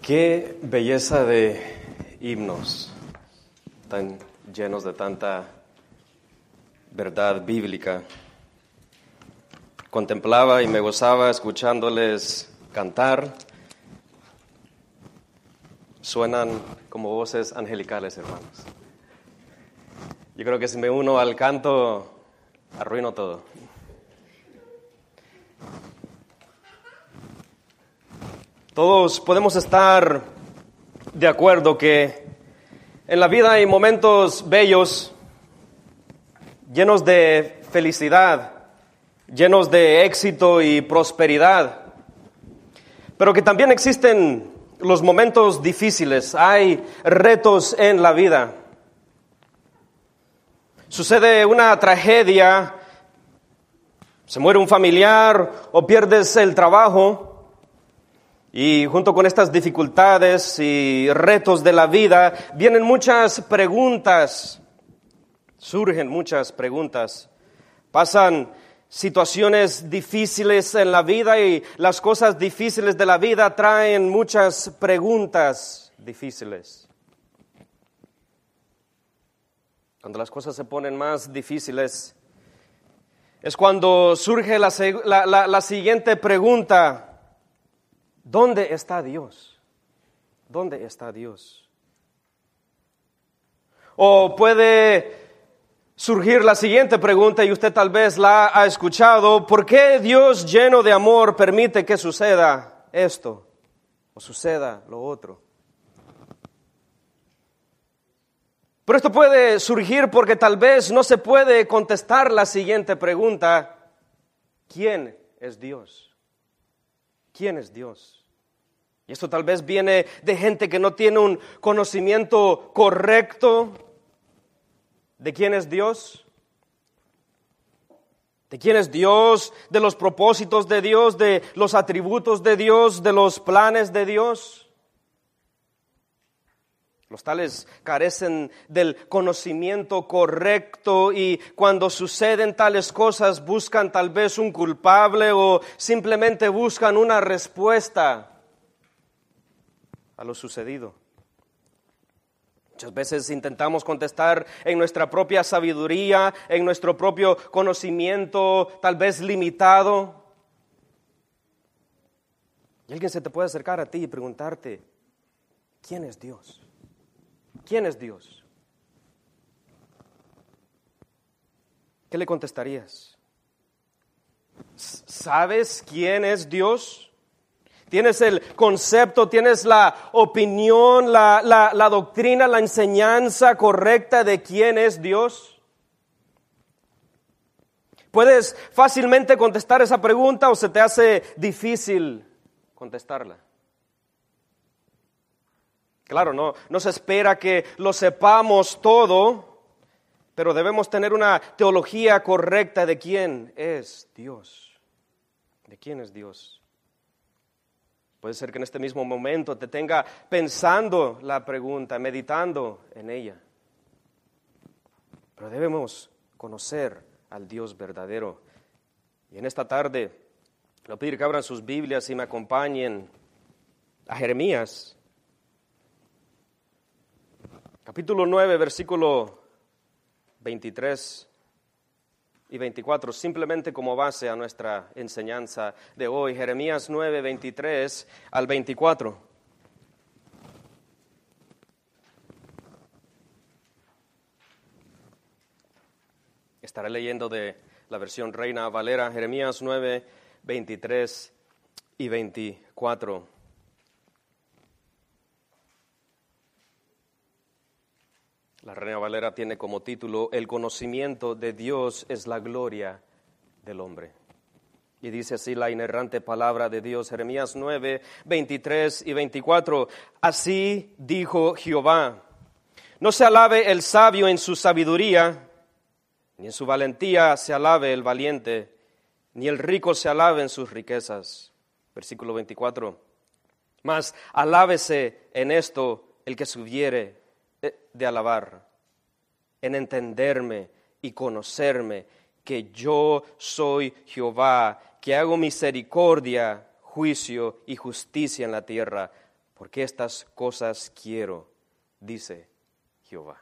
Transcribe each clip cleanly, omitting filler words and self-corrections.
Qué belleza de himnos, tan llenos de tanta verdad bíblica. Contemplaba y me gozaba escuchándoles cantar. Suenan como voces angelicales, hermanos. Yo creo que si me uno al canto, arruino todo. Todos podemos estar de acuerdo que en la vida hay momentos bellos, llenos de felicidad, llenos de éxito y prosperidad, pero que también existen los momentos difíciles, hay retos en la vida. Sucede una tragedia, se muere un familiar o pierdes el trabajo. Y junto con estas dificultades y retos de la vida, vienen muchas preguntas, surgen muchas preguntas. Pasan situaciones difíciles en la vida y las cosas difíciles de la vida traen muchas preguntas difíciles. Cuando las cosas se ponen más difíciles, es cuando surge la siguiente pregunta. ¿Dónde está Dios? ¿Dónde está Dios? O puede surgir la siguiente pregunta, y usted tal vez la ha escuchado: ¿por qué Dios, lleno de amor, permite que suceda esto o suceda lo otro? Pero esto puede surgir porque tal vez no se puede contestar la siguiente pregunta: ¿quién es Dios? ¿Quién es Dios? Y esto tal vez viene de gente que no tiene un conocimiento correcto de quién es Dios. De quién es Dios, de los propósitos de Dios, de los atributos de Dios, de los planes de Dios. Los tales carecen del conocimiento correcto y cuando suceden tales cosas buscan tal vez un culpable o simplemente buscan una respuesta a lo sucedido. Muchas veces intentamos contestar en nuestra propia sabiduría, en nuestro propio conocimiento, tal vez limitado. Y alguien se te puede acercar a ti y preguntarte: ¿quién es Dios? ¿Quién es Dios? ¿Qué le contestarías? ¿Sabes quién es Dios? ¿Tienes el concepto, tienes la opinión, la doctrina, la enseñanza correcta de quién es Dios? ¿Puedes fácilmente contestar esa pregunta o se te hace difícil contestarla? Claro, no se espera que lo sepamos todo, pero debemos tener una teología correcta de quién es Dios. ¿De quién es Dios? Puede ser que en este mismo momento te tenga pensando la pregunta, meditando en ella. Pero debemos conocer al Dios verdadero. Y en esta tarde, le voy a pedir que abran sus Biblias y me acompañen a Jeremías. Capítulo 9, versículo 23 y 24, simplemente como base a nuestra enseñanza de hoy. Jeremías 9, 23 al 24. Estaré leyendo de la versión Reina Valera, Jeremías 9, 23 y 24. La Reina Valera tiene como título: El conocimiento de Dios es la gloria del hombre. Y dice así la inerrante palabra de Dios, Jeremías 9, 23 y 24. Así dijo Jehová: no se alabe el sabio en su sabiduría, ni en su valentía se alabe el valiente, ni el rico se alabe en sus riquezas. Versículo 24. Mas alábese en esto el que se hubiere de alabar, en entenderme y conocerme, que yo soy Jehová, que hago misericordia, juicio y justicia en la tierra, porque estas cosas quiero, dice Jehová.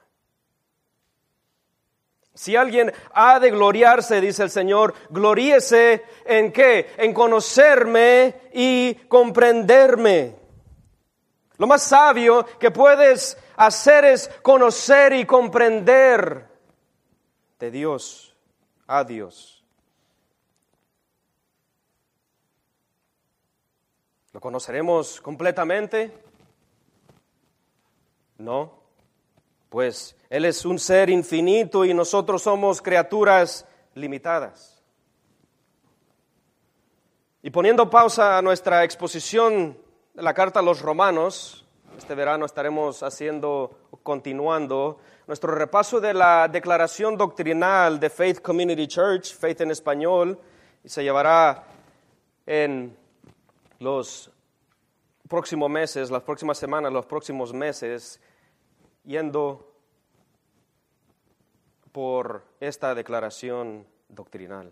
Si alguien ha de gloriarse, dice el Señor, gloríese ¿en qué? En conocerme y comprenderme. Lo más sabio que puedes hacer es conocer y comprender de Dios, a Dios. ¿Lo conoceremos completamente? No. Pues Él es un ser infinito y nosotros somos criaturas limitadas. Y poniendo pausa a nuestra exposición de la carta a los Romanos, este verano estaremos continuando nuestro repaso de la declaración doctrinal de Faith Community Church, Faith en español, y se llevará en los próximos meses, las próximas semanas, los próximos meses, yendo por esta declaración doctrinal.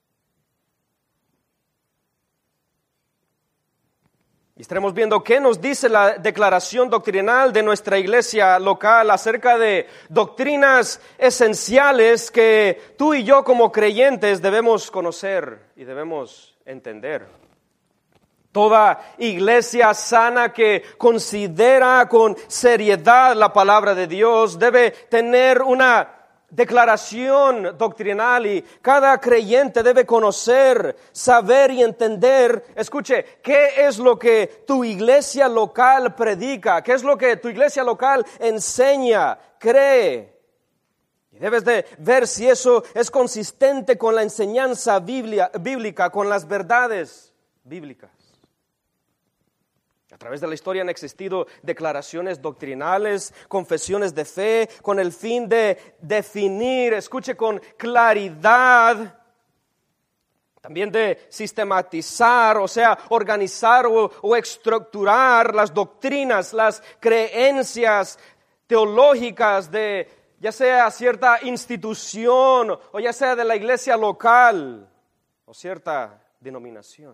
Y estaremos viendo qué nos dice la declaración doctrinal de nuestra iglesia local acerca de doctrinas esenciales que tú y yo como creyentes debemos conocer y debemos entender. Toda iglesia sana que considera con seriedad la palabra de Dios debe tener una declaración doctrinal y cada creyente debe conocer, saber y entender, escuche, qué es lo que tu iglesia local predica, qué es lo que tu iglesia local enseña, cree. Y debes de ver si eso es consistente con la enseñanza bíblica, con las verdades bíblicas. A través de la historia han existido declaraciones doctrinales, confesiones de fe, con el fin de definir, escuche, con claridad, también de sistematizar, o sea, organizar o estructurar las doctrinas, las creencias teológicas de ya sea cierta institución o ya sea de la iglesia local o cierta denominación.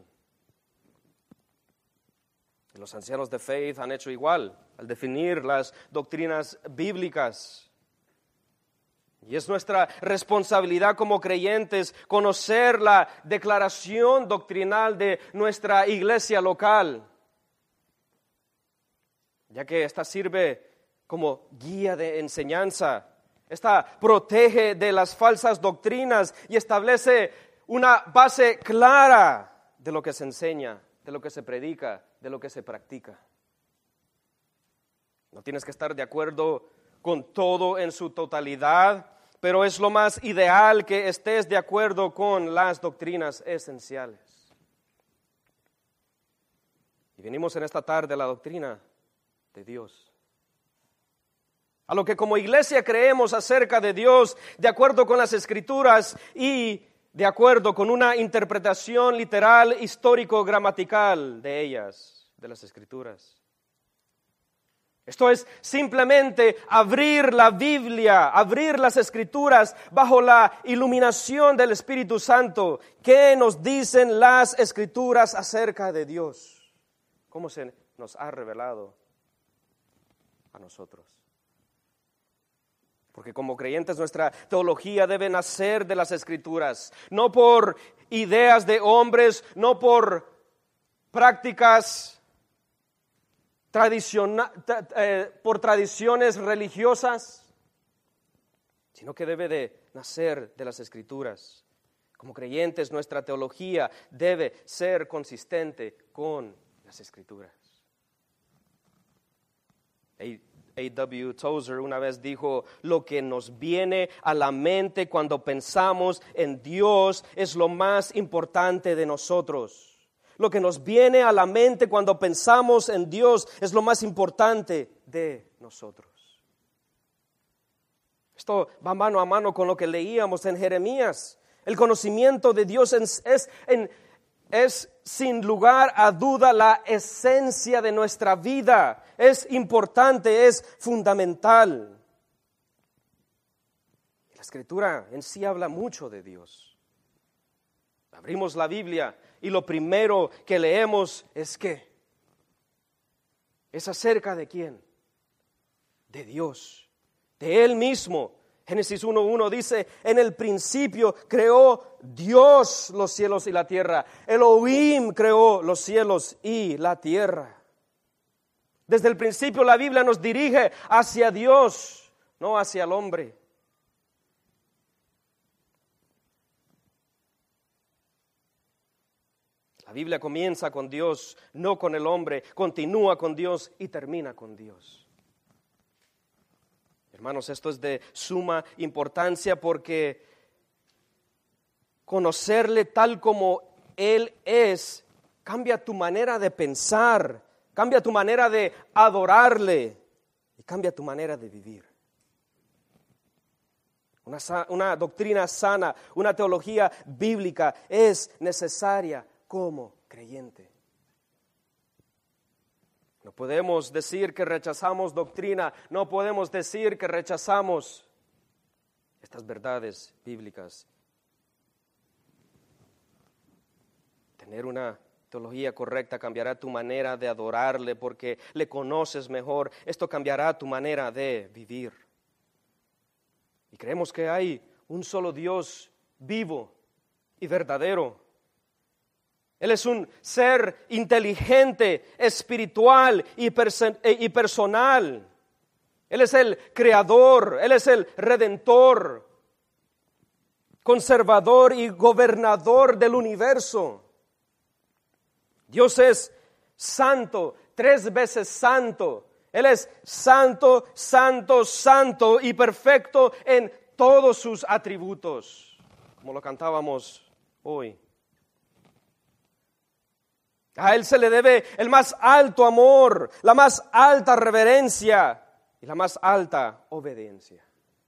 Los ancianos de Faith han hecho igual al definir las doctrinas bíblicas. Y es nuestra responsabilidad como creyentes conocer la declaración doctrinal de nuestra iglesia local, ya que esta sirve como guía de enseñanza. Esta protege de las falsas doctrinas y establece una base clara de lo que se enseña, de lo que se predica, de lo que se practica. No tienes que estar de acuerdo con todo en su totalidad, pero es lo más ideal que estés de acuerdo con las doctrinas esenciales. Y venimos en esta tarde a la doctrina de Dios. A lo que como iglesia creemos acerca de Dios, de acuerdo con las Escrituras y de acuerdo con una interpretación literal, histórico-gramatical de ellas, de las Escrituras. Esto es simplemente abrir la Biblia, abrir las Escrituras bajo la iluminación del Espíritu Santo. ¿Qué nos dicen las Escrituras acerca de Dios? ¿Cómo se nos ha revelado a nosotros? Porque como creyentes nuestra teología debe nacer de las Escrituras, no por ideas de hombres, no por prácticas por tradiciones religiosas, sino que debe de nacer de las Escrituras. Como creyentes nuestra teología debe ser consistente con las Escrituras. A.W. Tozer una vez dijo: lo que nos viene a la mente cuando pensamos en Dios es lo más importante de nosotros. Lo que nos viene a la mente cuando pensamos en Dios es lo más importante de nosotros. Esto va mano a mano con lo que leíamos en Jeremías. El conocimiento de Dios es sin lugar a duda la esencia de nuestra vida. Es importante, es fundamental. La Escritura en sí habla mucho de Dios. Abrimos la Biblia y lo primero que leemos es ¿qué? ¿Es acerca de quién? De Dios, de Él mismo. Génesis 1:1 dice, en el principio creó Dios los cielos y la tierra. Elohim creó los cielos y la tierra. Desde el principio la Biblia nos dirige hacia Dios, no hacia el hombre. La Biblia comienza con Dios, no con el hombre, continúa con Dios y termina con Dios. Hermanos, esto es de suma importancia porque conocerle tal como Él es cambia tu manera de pensar, cambia tu manera de adorarle y cambia tu manera de vivir. Una doctrina sana, una teología bíblica es necesaria como creyente. No podemos decir que rechazamos doctrina, no podemos decir que rechazamos estas verdades bíblicas. Tener una teología correcta cambiará tu manera de adorarle porque le conoces mejor. Esto cambiará tu manera de vivir. Y creemos que hay un solo Dios vivo y verdadero. Él es un ser inteligente, espiritual y personal. Él es el creador, Él es el redentor, conservador y gobernador del universo. Dios es santo, 3 veces santo. Él es santo, santo, santo y perfecto en todos sus atributos, como lo cantábamos hoy. A Él se le debe el más alto amor, la más alta reverencia y la más alta obediencia.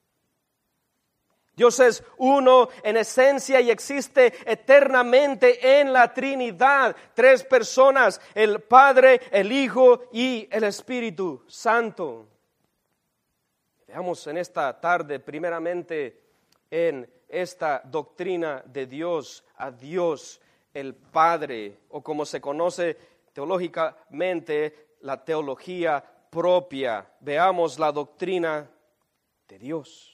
Dios es uno en esencia y existe eternamente en la Trinidad. 3 personas, el Padre, el Hijo y el Espíritu Santo. Veamos en esta tarde primeramente en esta doctrina de Dios, a Dios el Padre, o como se conoce teológicamente, la teología propia. Veamos la doctrina de Dios.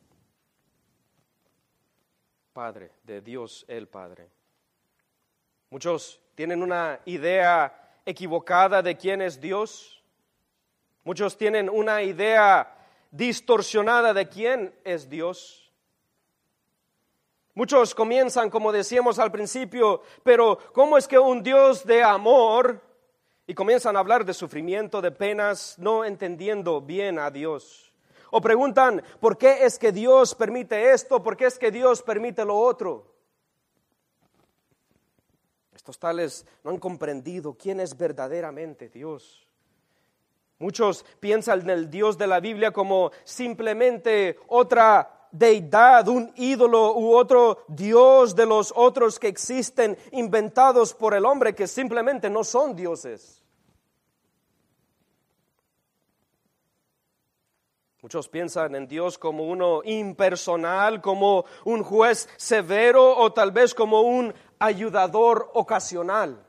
Padre, de Dios el Padre. Muchos tienen una idea equivocada de quién es Dios. Muchos tienen una idea distorsionada de quién es Dios. Muchos comienzan, como decíamos al principio, pero ¿cómo es que un Dios de amor? Y comienzan a hablar de sufrimiento, de penas, no entendiendo bien a Dios. O preguntan, ¿por qué es que Dios permite esto? ¿Por qué es que Dios permite lo otro? Estos tales no han comprendido quién es verdaderamente Dios. Muchos piensan en el Dios de la Biblia como simplemente otra deidad, un ídolo u otro Dios de los otros que existen inventados por el hombre que simplemente no son dioses. Muchos piensan en Dios como uno impersonal, como un juez severo o tal vez como un ayudador ocasional.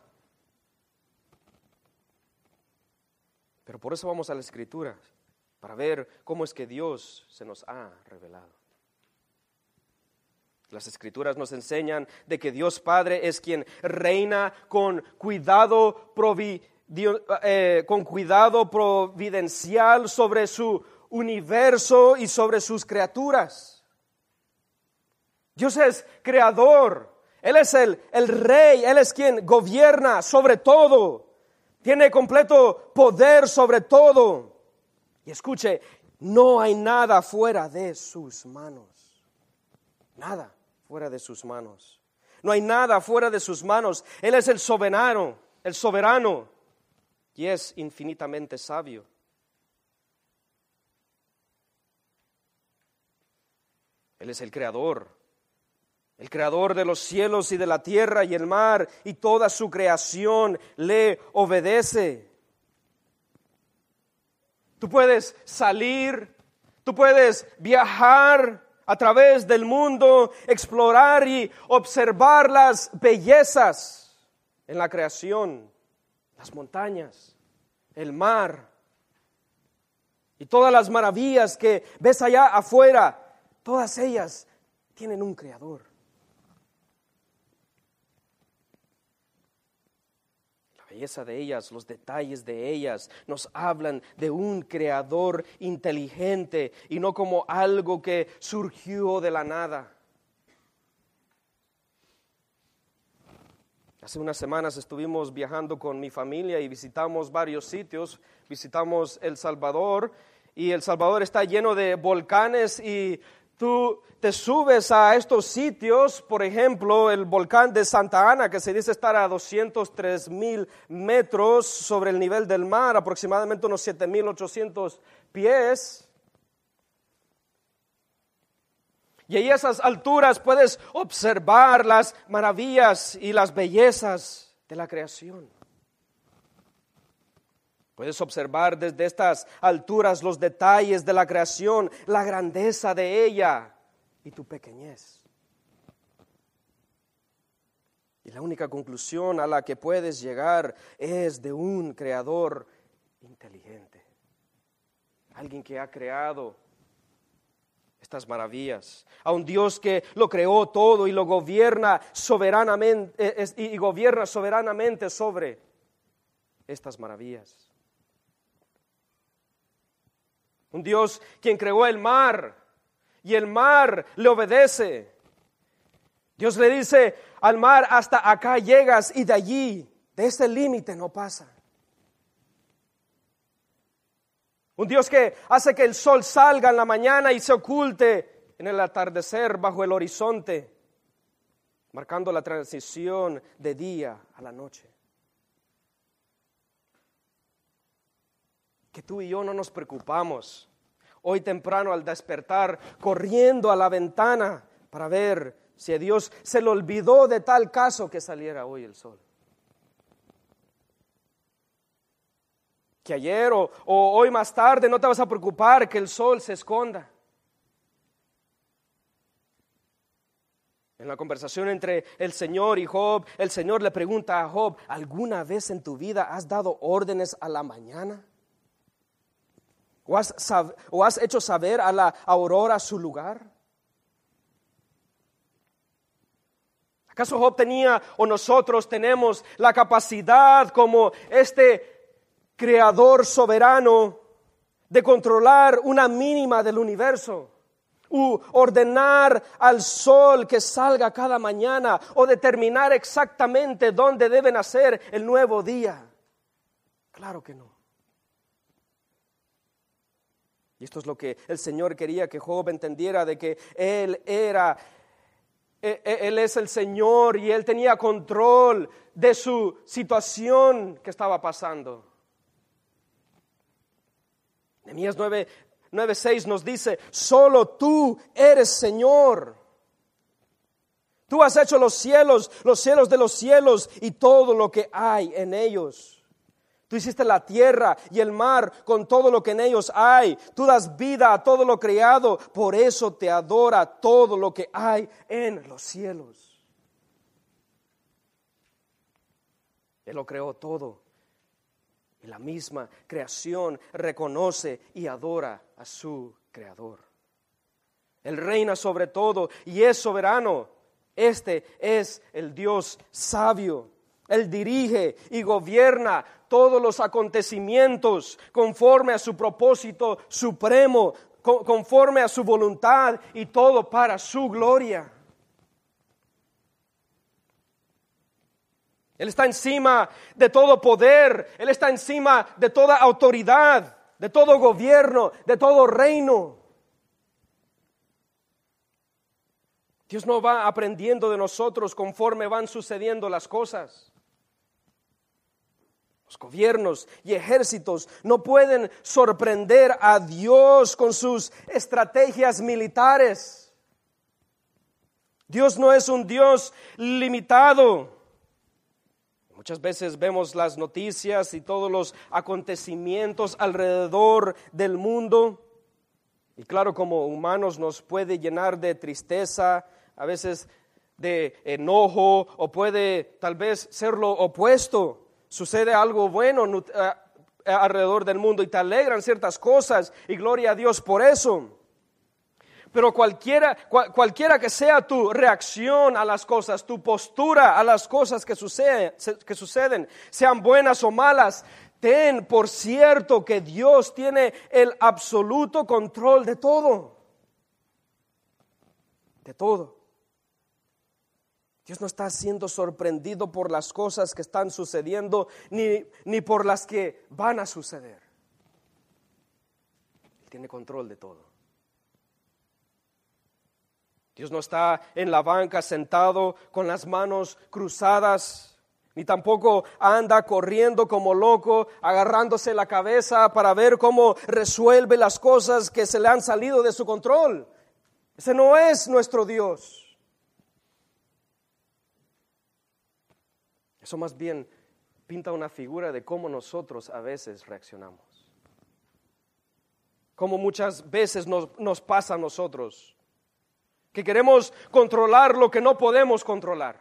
Pero por eso vamos a la Escritura, para ver cómo es que Dios se nos ha revelado. Las Escrituras nos enseñan de que Dios Padre es quien reina con cuidado providencial sobre su universo y sobre sus criaturas. Dios es creador, Él es el rey, Él es quien gobierna sobre todo, tiene completo poder sobre todo. Y escuche, no hay nada fuera de sus manos, nada fuera de sus manos. No hay nada fuera de sus manos. Él es el soberano, y es infinitamente sabio. Él es el creador de los cielos y de la tierra y el mar, y toda su creación le obedece. Tú puedes salir, tú puedes viajar a través del mundo, explorar y observar las bellezas en la creación, las montañas, el mar y todas las maravillas que ves allá afuera, todas ellas tienen un creador. La belleza de ellas, los detalles de ellas nos hablan de un creador inteligente y no como algo que surgió de la nada. Hace unas semanas estuvimos viajando con mi familia y visitamos varios sitios. Visitamos El Salvador y El Salvador está lleno de volcanes y tú te subes a estos sitios, por ejemplo, el volcán de Santa Ana, que se dice estar a 203,000 metros sobre el nivel del mar, aproximadamente unos 7,800 pies. Y ahí a esas alturas puedes observar las maravillas y las bellezas de la creación. Puedes observar desde estas alturas los detalles de la creación, la grandeza de ella y tu pequeñez. Y la única conclusión a la que puedes llegar es de un creador inteligente. Alguien que ha creado estas maravillas, a un Dios que lo creó todo y lo gobierna soberanamente sobre estas maravillas. Un Dios quien creó el mar y el mar le obedece. Dios le dice al mar: hasta acá llegas y de allí, de ese límite no pasa. Un Dios que hace que el sol salga en la mañana y se oculte en el atardecer bajo el horizonte, marcando la transición de día a la noche. Que tú y yo no nos preocupamos hoy temprano al despertar, corriendo a la ventana para ver si a Dios se le olvidó de tal caso que saliera hoy el sol. Que ayer o hoy más tarde no te vas a preocupar que el sol se esconda. En la conversación entre el Señor y Job, el Señor le pregunta a Job: ¿alguna vez en tu vida has dado órdenes a la mañana? ¿O has hecho saber a la aurora su lugar? ¿Acaso Job tenía o nosotros tenemos la capacidad como este creador soberano de controlar una mínima del universo, u ordenar al sol que salga cada mañana, o determinar exactamente dónde debe nacer el nuevo día? Claro que no. Y esto es lo que el Señor quería que Job entendiera, de que Él es el Señor y Él tenía control de su situación que estaba pasando. Nehemías 9:6 nos dice: solo tú eres Señor. Tú has hecho los cielos de los cielos y todo lo que hay en ellos. Tú hiciste la tierra y el mar con todo lo que en ellos hay. Tú das vida a todo lo creado, por eso te adora todo lo que hay en los cielos. Él lo creó todo. Y la misma creación reconoce y adora a su Creador. Él reina sobre todo y es soberano. Este es el Dios sabio. Él dirige y gobierna todos los acontecimientos conforme a su propósito supremo, conforme a su voluntad, y todo para su gloria. Él está encima de todo poder, Él está encima de toda autoridad, de todo gobierno, de todo reino. Dios no va aprendiendo de nosotros conforme van sucediendo las cosas. Los gobiernos y ejércitos no pueden sorprender a Dios con sus estrategias militares. Dios no es un Dios limitado. Muchas veces vemos las noticias y todos los acontecimientos alrededor del mundo. Y claro, como humanos nos puede llenar de tristeza, a veces de enojo, o puede tal vez ser lo opuesto. Sucede algo bueno, alrededor del mundo y te alegran ciertas cosas y gloria a Dios por eso. Pero cualquiera que sea tu reacción a las cosas, tu postura a las cosas que suceden, sean buenas o malas, ten por cierto que Dios tiene el absoluto control de todo. De todo. Dios no está siendo sorprendido por las cosas que están sucediendo ni por las que van a suceder. Él tiene control de todo. Dios no está en la banca sentado con las manos cruzadas, ni tampoco anda corriendo como loco, agarrándose la cabeza para ver cómo resuelve las cosas que se le han salido de su control. Ese no es nuestro Dios. Eso más bien pinta una figura de cómo nosotros a veces reaccionamos. Cómo muchas veces nos pasa a nosotros. Que queremos controlar lo que no podemos controlar.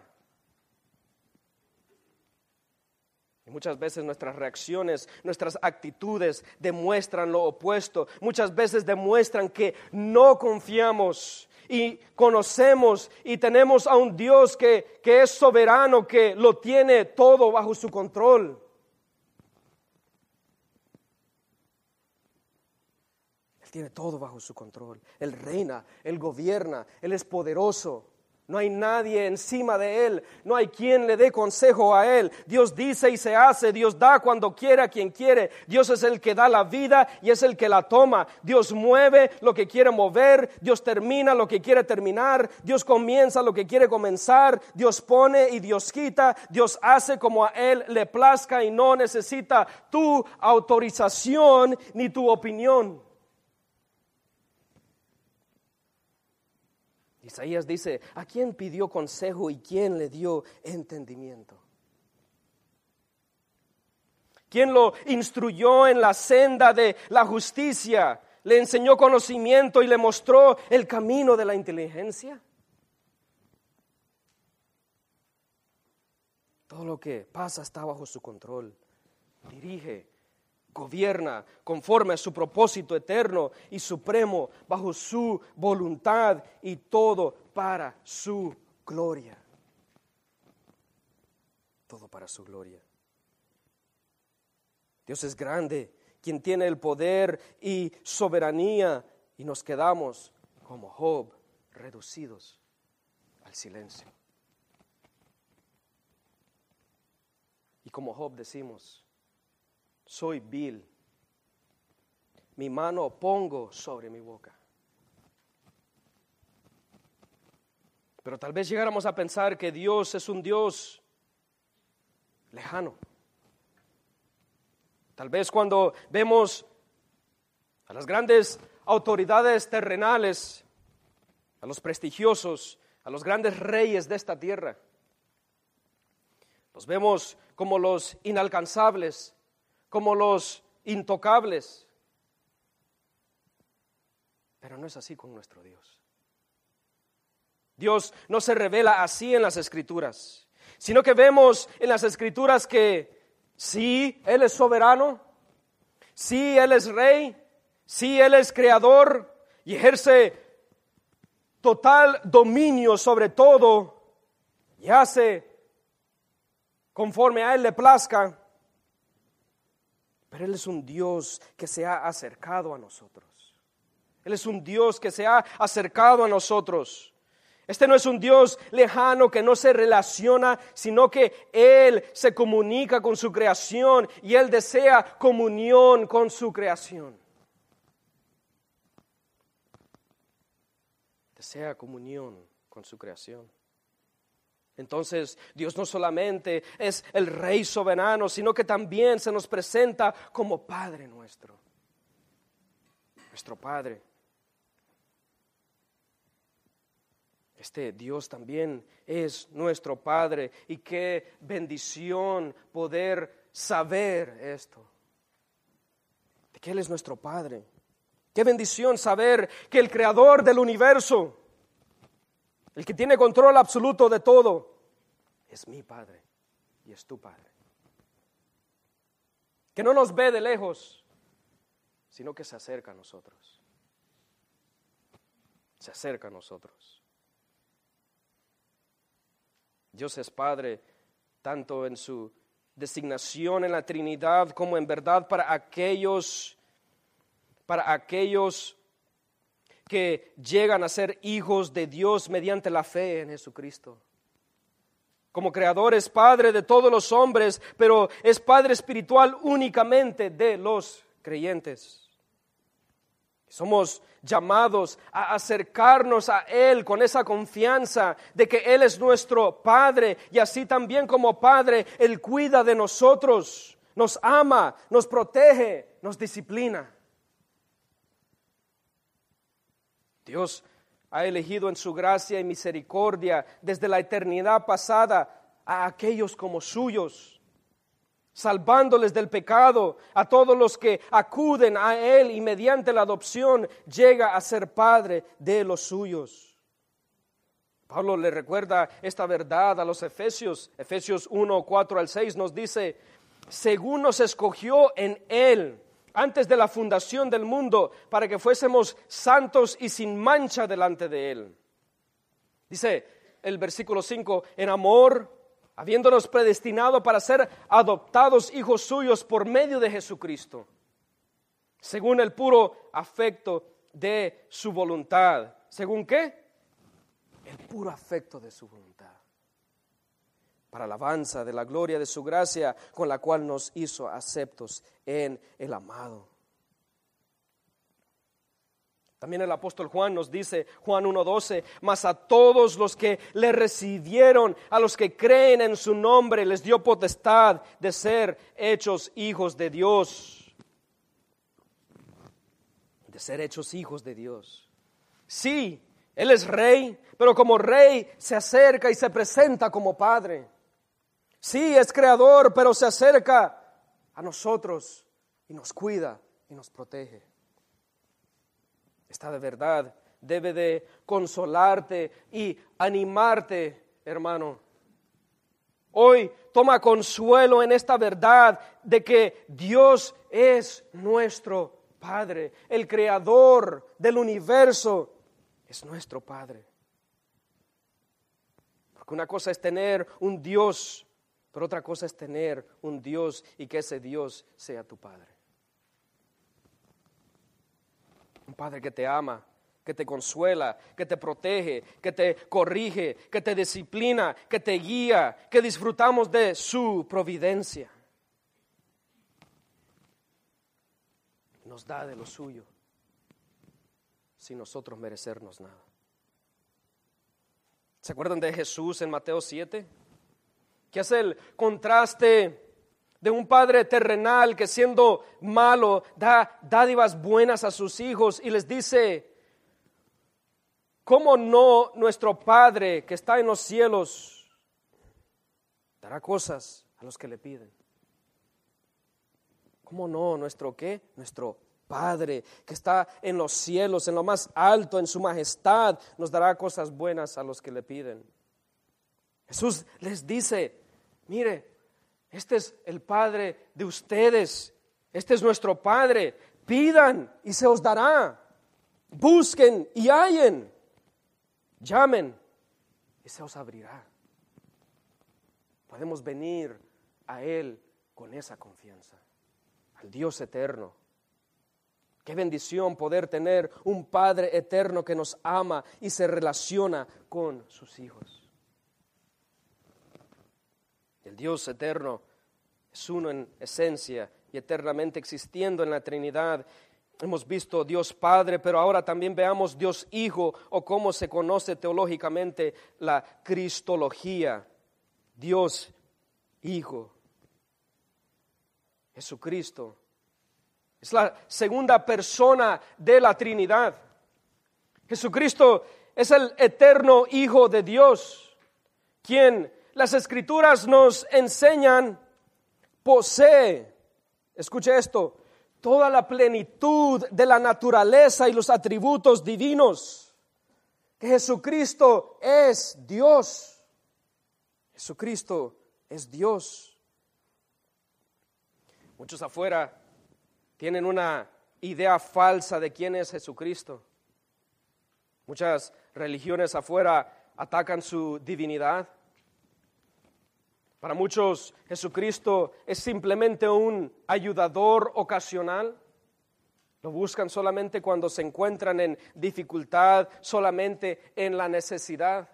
Y muchas veces nuestras reacciones, nuestras actitudes demuestran lo opuesto. Muchas veces demuestran que no confiamos y conocemos y tenemos a un Dios que es soberano, que lo tiene todo bajo su control. Él tiene todo bajo su control. Él reina, Él gobierna, Él es poderoso. No hay nadie encima de Él, no hay quien le dé consejo a Él. Dios dice y se hace, Dios da cuando quiere a quien quiere. Dios es el que da la vida y es el que la toma. Dios mueve lo que quiere mover, Dios termina lo que quiere terminar, Dios comienza lo que quiere comenzar, Dios pone y Dios quita, Dios hace como a Él le plazca y no necesita tu autorización ni tu opinión. Isaías dice, ¿a quién pidió consejo y quién le dio entendimiento? ¿Quién lo instruyó en la senda de la justicia? ¿Le enseñó conocimiento y le mostró el camino de la inteligencia? Todo lo que pasa está bajo su control. Dirige, gobierna conforme a su propósito eterno y supremo, bajo su voluntad y todo para su gloria. Todo para su gloria. Dios es grande, quien tiene el poder y soberanía, y nos quedamos como Job, reducidos al silencio. Y como Job decimos, soy vil, mi mano pongo sobre mi boca. Pero tal vez llegáramos a pensar que Dios es un Dios lejano. Tal vez cuando vemos a las grandes autoridades terrenales, a los prestigiosos, a los grandes reyes de esta tierra, los vemos como los inalcanzables, como los intocables. Pero no es así con nuestro Dios. Dios no se revela así en las Escrituras, sino que vemos en las Escrituras que sí, Él es soberano, sí, Él es rey, sí, Él es creador y ejerce total dominio sobre todo y hace conforme a Él le plazca. Pero Él es un Dios que se ha acercado a nosotros. Él es un Dios que se ha acercado a nosotros. Este no es un Dios lejano que no se relaciona, sino que Él se comunica con su creación y Él desea comunión con su creación. Desea comunión con su creación. Entonces, Dios no solamente es el Rey soberano, sino que también se nos presenta como Padre nuestro. Nuestro Padre. Este Dios también es nuestro Padre. Y qué bendición poder saber esto. De que Él es nuestro Padre. Qué bendición saber que el Creador del universo, el que tiene control absoluto de todo, es mi Padre y es tu Padre. que no nos ve de lejos, sino que se acerca a nosotros. Se acerca a nosotros. Dios es Padre tanto en su designación en la Trinidad como en verdad para aquellos que llegan a ser hijos de Dios mediante la fe en Jesucristo. Como Creador es Padre de todos los hombres, pero es Padre espiritual únicamente de los creyentes. Somos llamados a acercarnos a Él con esa confianza de que Él es nuestro Padre y así también como Padre, Él cuida de nosotros, nos ama, nos protege, nos disciplina. Dios ha elegido en su gracia y misericordia desde la eternidad pasada a aquellos como suyos, salvándoles del pecado a todos los que acuden a Él y mediante la adopción llega a ser Padre de los suyos. Pablo le recuerda esta verdad a los Efesios 1, 4 al 6 nos dice, según nos escogió en Él, antes de la fundación del mundo, para que fuésemos santos y sin mancha delante de Él. Dice el versículo 5, en amor, habiéndonos predestinado para ser adoptados hijos suyos por medio de Jesucristo, según el puro afecto de su voluntad. ¿Según qué? El puro afecto de su voluntad. Para alabanza de la gloria de su gracia, con la cual nos hizo aceptos en el amado. También el apóstol Juan nos dice, Juan 1:12, mas a todos los que le recibieron, a los que creen en su nombre, les dio potestad de ser hechos hijos de Dios. De ser hechos hijos de Dios. Sí, Él es rey, pero como rey se acerca y se presenta como Padre. Sí, es creador, pero se acerca a nosotros y nos cuida y nos protege. Esta de verdad debe de consolarte y animarte, hermano. Hoy toma consuelo en esta verdad de que Dios es nuestro Padre. El creador del universo es nuestro Padre. Porque una cosa es tener un Dios, pero otra cosa es tener un Dios y que ese Dios sea tu Padre. Un Padre que te ama, que te consuela, que te protege, que te corrige, que te disciplina, que te guía, que disfrutamos de su providencia. Nos da de lo suyo, sin nosotros merecernos nada. ¿Se acuerdan de Jesús en Mateo 7? Que hace el contraste de un padre terrenal que siendo malo da dádivas buenas a sus hijos y les dice, ¿cómo no nuestro Padre que está en los cielos dará cosas a los que le piden? ¿Cómo no nuestro qué? Nuestro Padre que está en los cielos, en lo más alto, en su majestad, nos dará cosas buenas a los que le piden. Jesús les dice, mire, este es el Padre de ustedes, este es nuestro Padre, pidan y se os dará, busquen y hallen, llamen y se os abrirá. Podemos venir a Él con esa confianza, al Dios eterno. Qué bendición poder tener un Padre eterno que nos ama y se relaciona con sus hijos. El Dios eterno es uno en esencia y eternamente existiendo en la Trinidad. Hemos visto Dios Padre, pero ahora también veamos Dios Hijo, o como se conoce teológicamente la cristología. Dios Hijo. Jesucristo es la segunda persona de la Trinidad. Jesucristo es el eterno Hijo de Dios, quien las Escrituras nos enseñan posee, escuche esto, toda la plenitud de la naturaleza y los atributos divinos. Que Jesucristo es Dios. Jesucristo es Dios. Muchos afuera tienen una idea falsa de quién es Jesucristo. Muchas religiones afuera atacan su divinidad. Para muchos, Jesucristo es simplemente un ayudador ocasional. Lo buscan solamente cuando se encuentran en dificultad, solamente en la necesidad.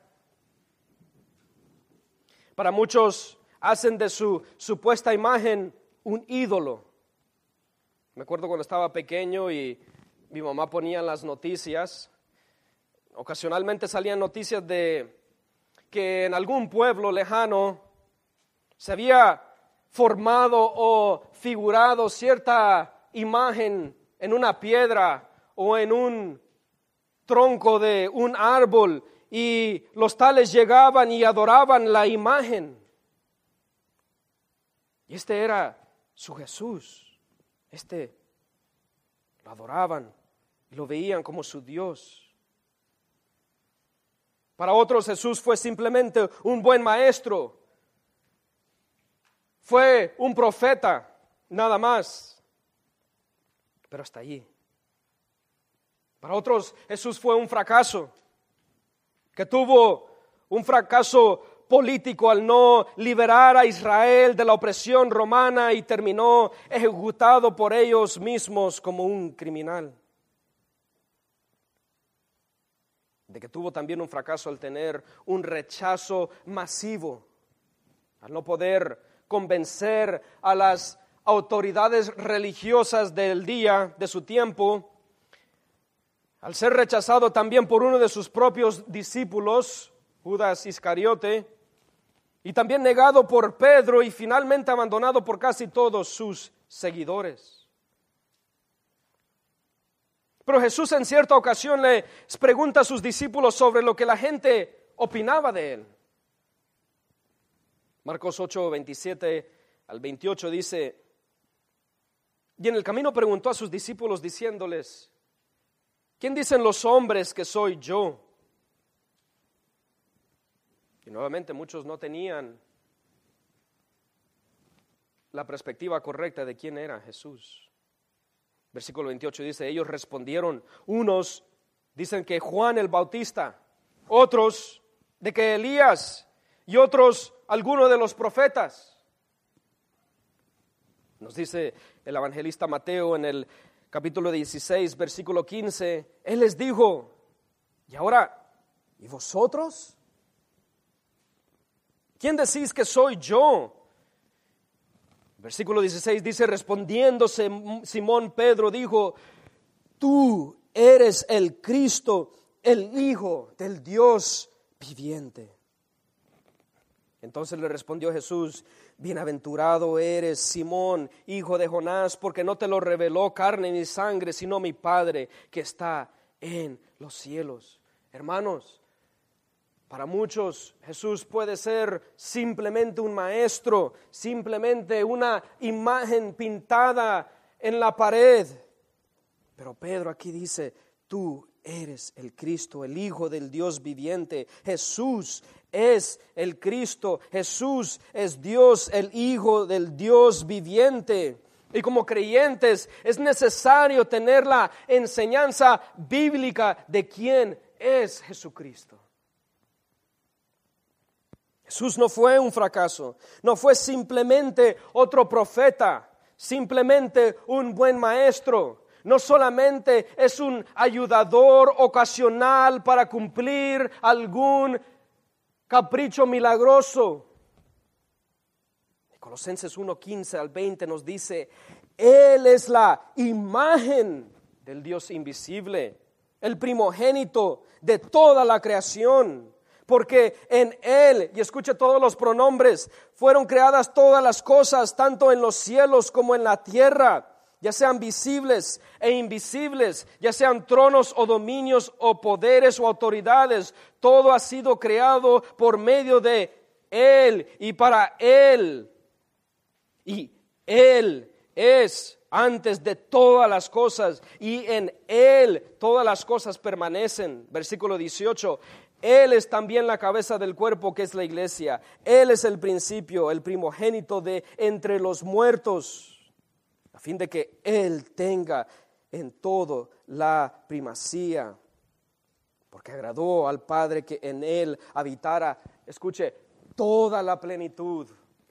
Para muchos, hacen de su supuesta imagen un ídolo. Me acuerdo cuando estaba pequeño y mi mamá ponía en las noticias, ocasionalmente salían noticias de que en algún pueblo lejano se había formado o figurado cierta imagen en una piedra o en un tronco de un árbol y los tales llegaban y adoraban la imagen. Y este era su Jesús. Lo adoraban y lo veían como su Dios. Para otros Jesús fue simplemente un buen maestro. Fue un profeta, nada más. Pero hasta allí. Para otros Jesús fue un fracaso, que tuvo un fracaso político al no liberar a Israel de la opresión romana y terminó ejecutado por ellos mismos como un criminal. De que tuvo también un fracaso al tener un rechazo masivo, al no poder convencer a las autoridades religiosas del día, de su tiempo, al ser rechazado también por uno de sus propios discípulos, Judas Iscariote, y también negado por Pedro y finalmente abandonado por casi todos sus seguidores. Pero Jesús en cierta ocasión les pregunta a sus discípulos sobre lo que la gente opinaba de él. Marcos 8, 27 al 28 dice, y en el camino preguntó a sus discípulos diciéndoles, ¿quién dicen los hombres que soy yo? Y nuevamente muchos no tenían la perspectiva correcta de quién era Jesús. Versículo 28 dice, ellos respondieron, unos dicen que Juan el Bautista, otros de que Elías y otros alguno de los profetas. Nos dice el evangelista Mateo en el capítulo 16, versículo 15, él les dijo, y ahora, ¿y vosotros? ¿Quién decís que soy yo? Versículo 16 dice, respondiéndose Simón Pedro dijo, tú eres el Cristo, el Hijo del Dios viviente. Entonces le respondió Jesús, bienaventurado eres Simón, hijo de Jonás, porque no te lo reveló carne ni sangre, sino mi Padre que está en los cielos. Hermanos, para muchos Jesús puede ser simplemente un maestro, simplemente una imagen pintada en la pared. Pero Pedro aquí dice, tú eres el Cristo, el Hijo del Dios viviente. Jesús es el Cristo, Jesús es Dios, el Hijo del Dios viviente. Y como creyentes es necesario tener la enseñanza bíblica de quién es Jesucristo. Jesús no fue un fracaso, no fue simplemente otro profeta, simplemente un buen maestro. No solamente es un ayudador ocasional para cumplir algún capricho milagroso. Colosenses 1:15 al 20 nos dice, Él es la imagen del Dios invisible, el primogénito de toda la creación. Porque en Él, y escuche todos los pronombres, fueron creadas todas las cosas, tanto en los cielos como en la tierra, ya sean visibles e invisibles, ya sean tronos o dominios o poderes o autoridades. Todo ha sido creado por medio de Él y para Él. Y Él es antes de todas las cosas y en Él todas las cosas permanecen. Versículo 18. Él es también la cabeza del cuerpo que es la iglesia. Él es el principio, el primogénito de entre los muertos. a fin de que Él tenga en todo la primacía, porque agradó al Padre que en Él habitara, escuche, toda la plenitud,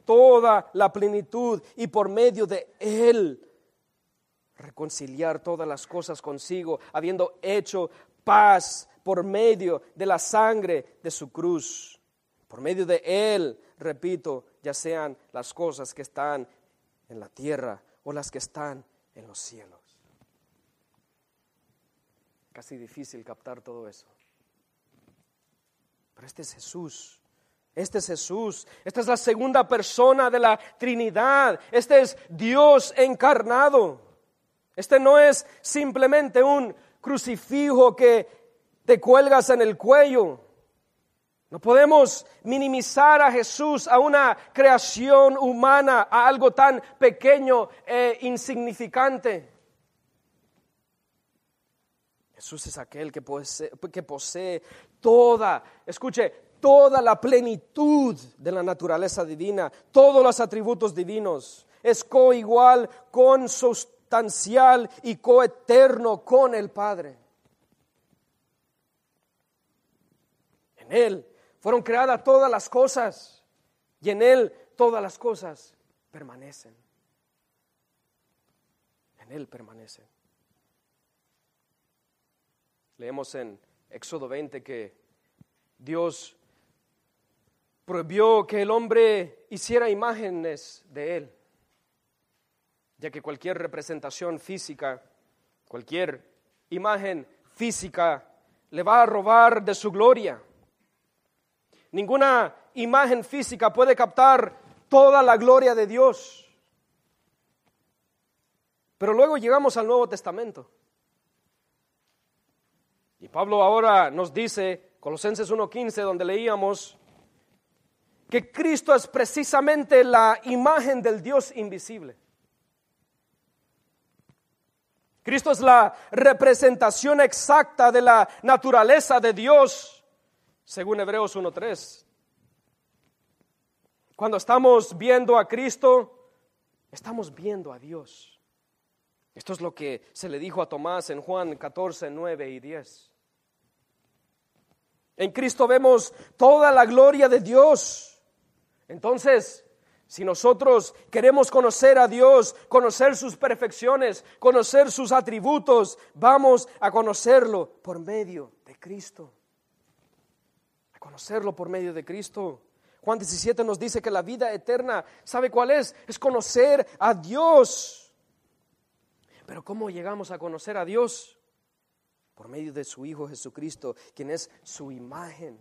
y por medio de Él reconciliar todas las cosas consigo, habiendo hecho paz por medio de la sangre de su cruz. Por medio de Él, repito, ya sean las cosas que están en la tierra o las que están en los cielos. Casi difícil captar todo eso. Pero este es Jesús. Este es Jesús. Esta es la segunda persona de la Trinidad. Este es Dios encarnado. Este no es simplemente un crucifijo que te cuelgas en el cuello. No podemos minimizar a Jesús, a una creación humana, a algo tan pequeño e insignificante. Jesús es aquel que posee toda, escuche, toda la plenitud de la naturaleza divina, todos los atributos divinos. Es coigual, consustancial y coeterno con el Padre. En Él fueron creadas todas las cosas y en Él todas las cosas permanecen. En Él permanecen. Leemos en Éxodo 20 que Dios prohibió que el hombre hiciera imágenes de Él, ya que cualquier representación física, cualquier imagen física le va a robar de su gloria. Ninguna imagen física puede captar toda la gloria de Dios. Pero luego llegamos al Nuevo Testamento. Y Pablo ahora nos dice, Colosenses 1:15, donde leíamos, que Cristo es precisamente la imagen del Dios invisible. Cristo es la representación exacta de la naturaleza de Dios, según Hebreos 1:3. Cuando estamos viendo a Cristo, estamos viendo a Dios. Esto es lo que se le dijo a Tomás en Juan 14:9 y 10. En Cristo vemos toda la gloria de Dios. Entonces, si nosotros queremos conocer a Dios, conocer sus perfecciones, conocer sus atributos, vamos a conocerlo por medio de Cristo. A conocerlo por medio de Cristo. Juan 17 nos dice que la vida eterna, ¿sabe cuál es? Es conocer a Dios. Pero ¿cómo llegamos a conocer a Dios? Por medio de su Hijo Jesucristo, quien es su imagen,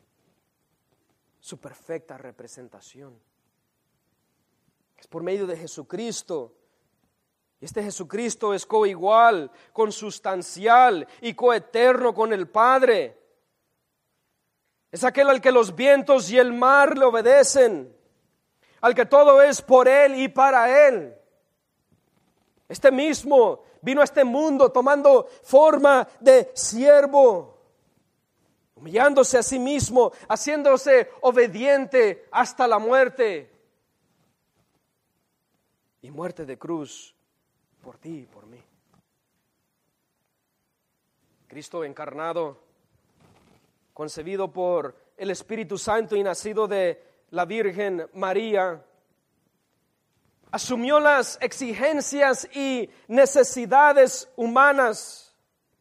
su perfecta representación. Es por medio de Jesucristo. Este Jesucristo es coigual, consustancial y coeterno con el Padre. Es aquel al que los vientos y el mar le obedecen, al que todo es por Él y para Él. Este mismo vino a este mundo tomando forma de siervo, humillándose a sí mismo, haciéndose obediente hasta la muerte. Y muerte de cruz por ti y por mí. Cristo encarnado, concebido por el Espíritu Santo y nacido de la Virgen María, asumió las exigencias y necesidades humanas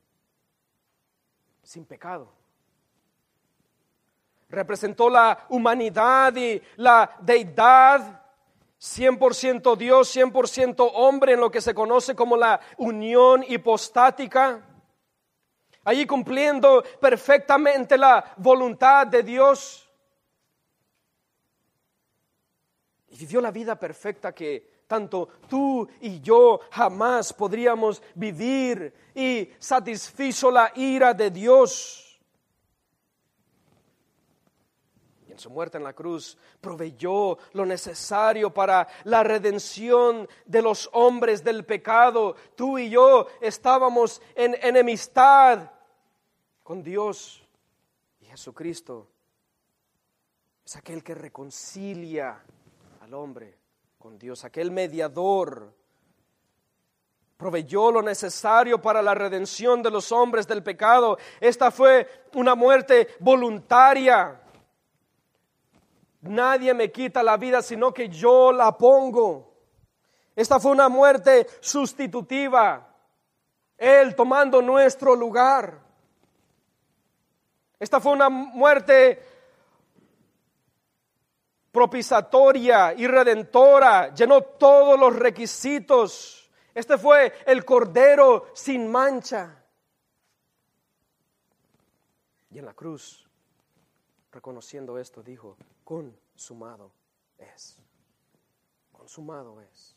sin pecado. Representó la humanidad y la deidad, 100% Dios, 100% hombre, en lo que se conoce como la unión hipostática, allí cumpliendo perfectamente la voluntad de Dios. Y vivió la vida perfecta que tanto tú y yo jamás podríamos vivir, y satisfizo la ira de Dios. Y en su muerte en la cruz proveyó lo necesario para la redención de los hombres del pecado. Tú y yo estábamos en enemistad con Dios, y Jesucristo es aquel que reconcilia al hombre con Dios, aquel mediador proveyó lo necesario para la redención de los hombres del pecado. Esta fue una muerte voluntaria. Nadie me quita la vida, sino que yo la pongo. Esta fue una muerte sustitutiva. Él tomando nuestro lugar. Esta fue una muerte propiciatoria y redentora. Llenó todos los requisitos. Este fue el Cordero sin mancha. Y en la cruz, reconociendo esto, dijo: consumado es. Consumado es.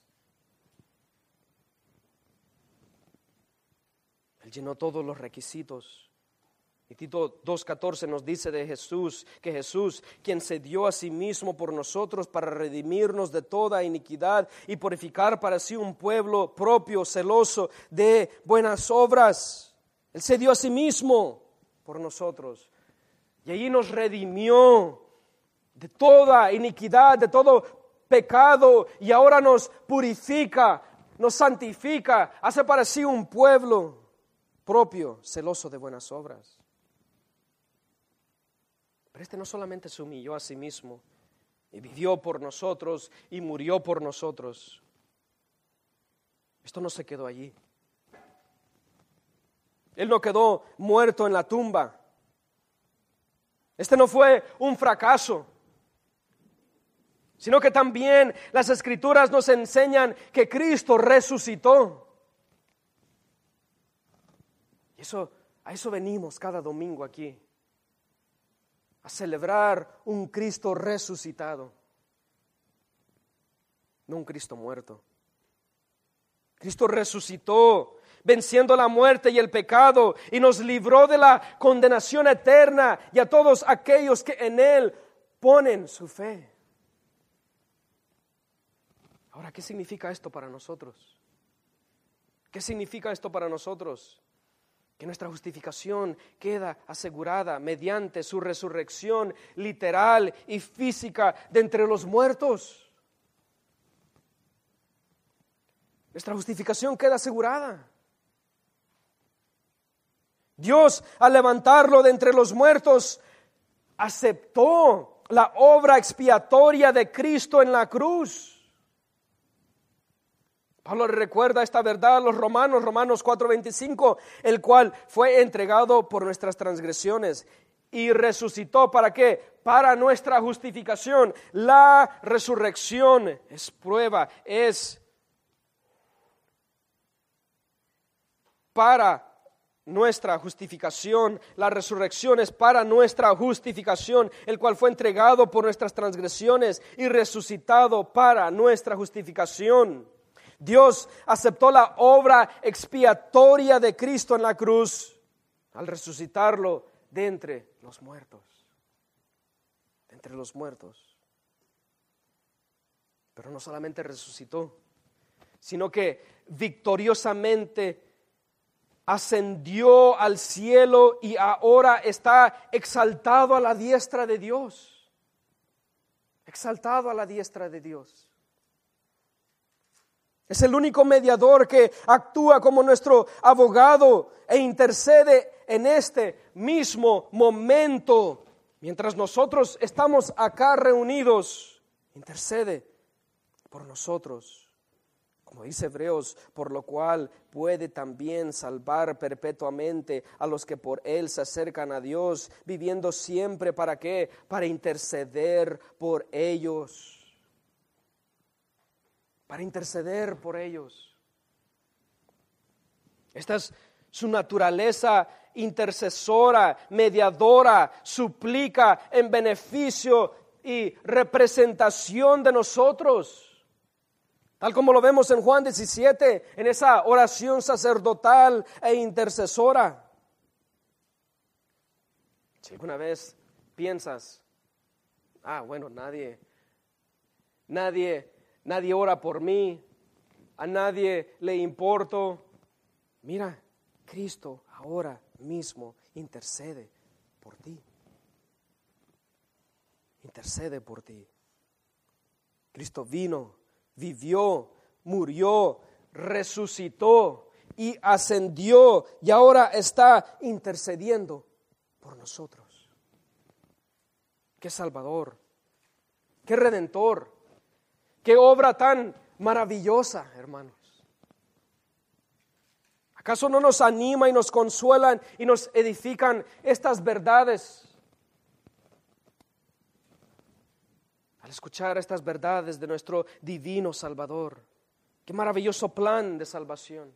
Él llenó todos los requisitos. Y Tito 2:14 nos dice de Jesús, que Jesús, quien se dio a sí mismo por nosotros para redimirnos de toda iniquidad y purificar para sí un pueblo propio, celoso de buenas obras. Él se dio a sí mismo por nosotros. Y allí nos redimió de toda iniquidad, de todo pecado, y ahora nos purifica, nos santifica, hace para sí un pueblo propio, celoso de buenas obras. Pero este no solamente se humilló a sí mismo y vivió por nosotros y murió por nosotros. Esto no se quedó allí. Él no quedó muerto en la tumba. Este no fue un fracaso, sino que también las Escrituras nos enseñan que Cristo resucitó. A eso venimos cada domingo aquí, a celebrar un Cristo resucitado, no un Cristo muerto. Cristo resucitó, venciendo la muerte y el pecado, y nos libró de la condenación eterna, y a todos aquellos que en Él ponen su fe. Ahora, ¿qué significa esto para nosotros? ¿Qué significa esto para nosotros? Que nuestra justificación queda asegurada mediante su resurrección literal y física de entre los muertos. Nuestra justificación queda asegurada. Dios, al levantarlo de entre los muertos, aceptó la obra expiatoria de Cristo en la cruz. Pablo recuerda esta verdad a los Romanos 4:25, el cual fue entregado por nuestras transgresiones y resucitó. ¿Para qué? Para nuestra justificación. La resurrección es prueba, es para nuestra justificación. La resurrección es para nuestra justificación, el cual fue entregado por nuestras transgresiones y resucitado para nuestra justificación. Dios aceptó la obra expiatoria de Cristo en la cruz al resucitarlo de entre los muertos. De entre los muertos. Pero no solamente resucitó, sino que victoriosamente ascendió al cielo y ahora está exaltado a la diestra de Dios. Exaltado a la diestra de Dios. Es el único mediador que actúa como nuestro abogado e intercede en este mismo momento. Mientras nosotros estamos acá reunidos, intercede por nosotros. Como dice Hebreos, por lo cual puede también salvar perpetuamente a los que por Él se acercan a Dios, viviendo siempre, ¿para qué? Para interceder por ellos. Para interceder por ellos. Esta es su naturaleza intercesora, mediadora, suplica en beneficio y representación de nosotros. Tal como lo vemos en Juan 17, en esa oración sacerdotal e intercesora. Si alguna vez piensas, bueno, nadie ora por mí, a nadie le importo. Mira, Cristo ahora mismo intercede por ti. Intercede por ti. Cristo vino, vivió, murió, resucitó y ascendió y ahora está intercediendo por nosotros. ¡Qué Salvador! ¡Qué Redentor! ¡Qué obra tan maravillosa, hermanos! ¿Acaso no nos anima y nos consuelan y nos edifican estas verdades? Al escuchar estas verdades de nuestro divino Salvador, qué maravilloso plan de salvación.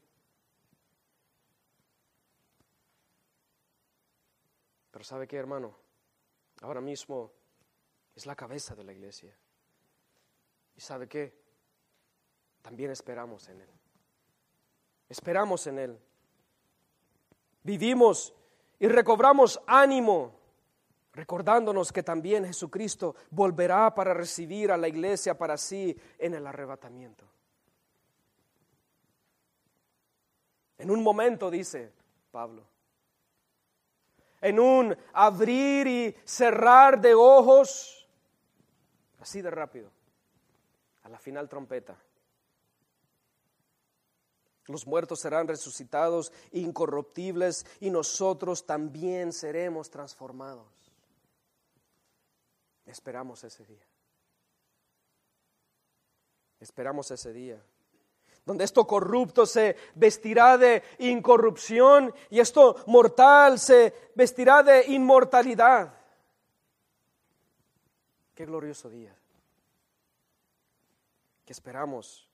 Pero ¿sabe qué, hermano? Ahora mismo es la cabeza de la iglesia. ¿Y sabe qué? También esperamos en Él. Esperamos en Él. Vivimos y recobramos ánimo, recordándonos que también Jesucristo volverá para recibir a la iglesia para sí en el arrebatamiento. En un momento, dice Pablo, en un abrir y cerrar de ojos, así de rápido, a la final trompeta, los muertos serán resucitados incorruptibles y nosotros también seremos transformados. Esperamos ese día. Esperamos ese día, donde esto corrupto se vestirá de incorrupción y esto mortal se vestirá de inmortalidad. Qué glorioso día que esperamos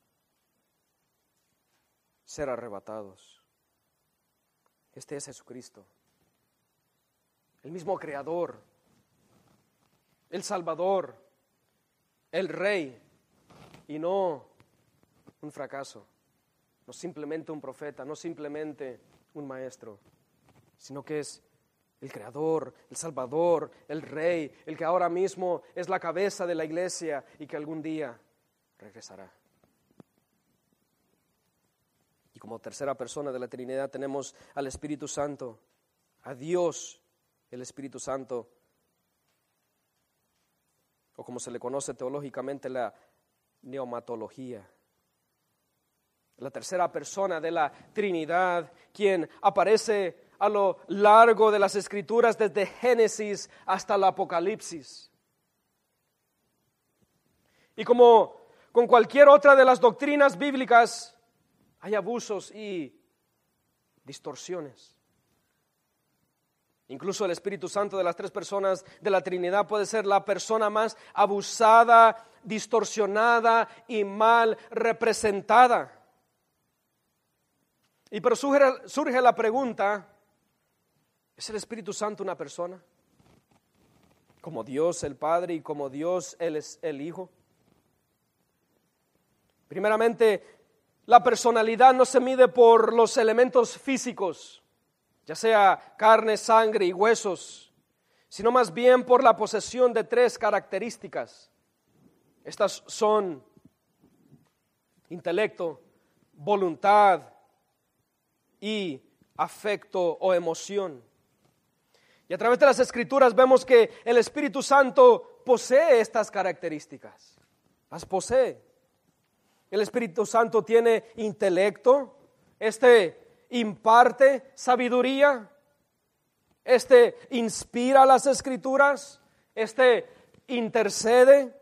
ser arrebatados. Este es Jesucristo, el mismo Creador, el Salvador, el Rey, y no un fracaso, no simplemente un profeta, no simplemente un maestro, sino que es el Creador, el Salvador, el Rey, el que ahora mismo es la cabeza de la iglesia y que algún día regresará. Y como tercera persona de la Trinidad tenemos al Espíritu Santo, a Dios, el Espíritu Santo, o como se le conoce teológicamente, la neumatología. La tercera persona de la Trinidad, quien aparece a lo largo de las Escrituras desde Génesis hasta el Apocalipsis. Y como con cualquier otra de las doctrinas bíblicas, hay abusos y distorsiones. Incluso el Espíritu Santo de las tres personas de la Trinidad puede ser la persona más abusada, distorsionada y mal representada. Y pero surge la pregunta, ¿es el Espíritu Santo una persona? ¿Como Dios el Padre y como Dios el Hijo? Primeramente, la personalidad no se mide por los elementos físicos, ya sea carne, sangre y huesos, sino más bien por la posesión de tres características. Estas son intelecto, voluntad y afecto o emoción. Y a través de las Escrituras vemos que el Espíritu Santo posee estas características, las posee. El Espíritu Santo tiene intelecto, imparte sabiduría, inspira las Escrituras, intercede.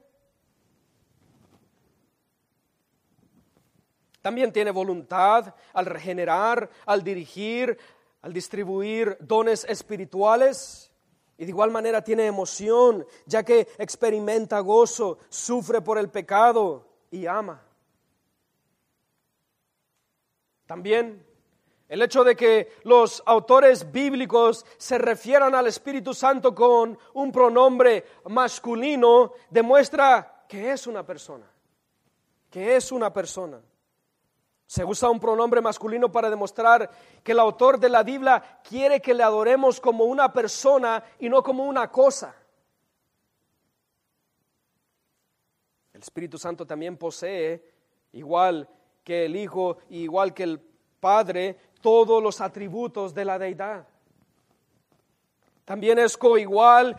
También tiene voluntad al regenerar, al dirigir, al distribuir dones espirituales. Y de igual manera tiene emoción, ya que experimenta gozo, sufre por el pecado y ama. También el hecho de que los autores bíblicos se refieran al Espíritu Santo con un pronombre masculino demuestra que es una persona, Se usa un pronombre masculino para demostrar que el autor de la Biblia quiere que le adoremos como una persona y no como una cosa. El Espíritu Santo también posee, igual que el Hijo, igual que el Padre, todos los atributos de la deidad. También es coigual,